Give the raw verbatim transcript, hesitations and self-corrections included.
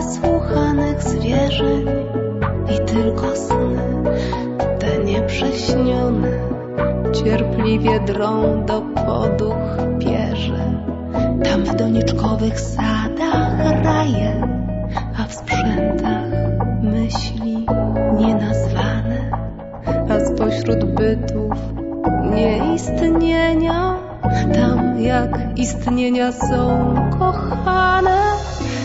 niesłuchanych zwierzeń i tylko sny, te nieprześnione, cierpliwie drą do poduch bierze. Tam w doniczkowych sadach raje, a w sprzętach myśli nienazwane, a spośród bytów nieistnienia, tam jak istnienia są kochane.